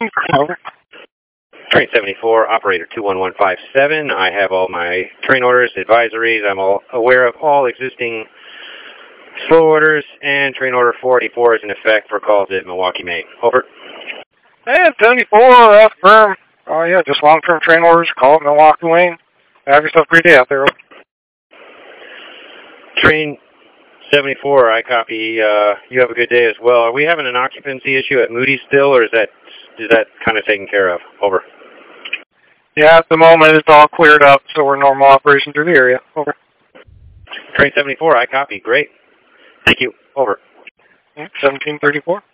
Over. Train 74, operator 21157. I have all my train orders, advisories. I'm all aware of all existing slow orders, and train order 484 is in effect for calls at Milwaukee, Maine. Over. And 74, firm. Oh, yeah, just long-term train orders. Call it Milwaukee, Maine. Have yourself a great day out there. Train 74, I copy. You have a good day as well. Are we having an occupancy issue at Moody still, or is that kind of taken care of? Over. Yeah, at the moment it's all cleared up, so we're normal operation through the area. Over. Train 74, I copy. Great. Thank you. Over. 1734.